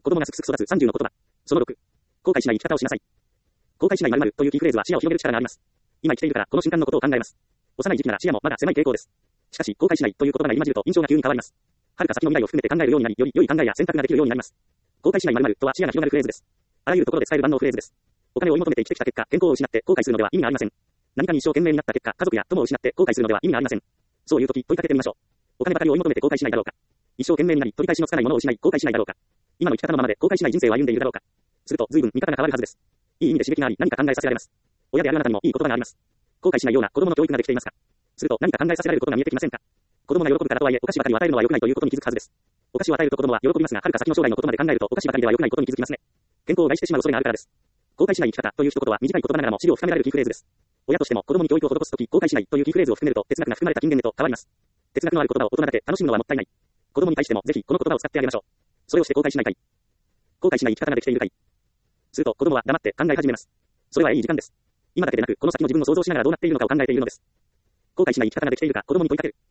子供がすくすく育つ30の言葉。その6。後悔しない生き方をしなさい。後悔しない〇〇というキーフレーズは視野を広げる力があります。今生きているからこの瞬間のことを考えます。幼い時期なら視野もまだ狭い傾向です。しかし、後悔しないという言葉が入り混じると印象が急に変わります。遥か先の未来を含めて考えるようになり、より良い考えや選択ができるようになります。後悔しない〇〇とは視野が広がるフレーズです。あらゆるところで使える万能フレーズです。お金を追い求めて生きてきた結果、健康を失って後悔するのでは意味がありません。何かに一生懸命になった結果、家族や友を失って後悔するのでは意味がありません。そういう時、問いかけてみましょう。お金ばかり追い求めて後悔しないだろうか。一生懸命になり、取り返しのつかないものを失い、後悔しないだろうか。今の生き方のままで後悔しない人生を歩んでいるだろうか。すると、随分見方が変わるはずです。いい意味で刺激があり、何か考えさせられます。親であるあなたにもいい言葉があります。後悔しないような子供の教育ができていますか。すると、何か考えさせられることが見えてきませんか。子供が喜ぶからとはいえ、お菓子ばかりを与えるのは良くないということに気づくはずです。お菓子を与えると子供は喜びますが、遥か先の将来のことまで考えると、お菓子ばかりでは良くないことに気づきますね。健康を害してしまう恐れがあるからです。後悔しない生き方という一言は短い言葉ながらも知識を深められるキーフレーズです。親としても子供に教育を施すとき、後悔しないというキーフレーズを含めると、哲学が含まれた金言へと変わります。哲学のある言葉を大人だけ楽しむのはもったいない。子供に対してもぜひこの言葉を使ってあげましょう。それをして後悔しないかい。後悔しない生き方ができているかい。すると子供は黙って考え始めます。それはいい時間です。今だけでなく、この先の自分を想像しながらどうなっているのかを考えているのです。後悔しない生き方ができているか子供に問いかける。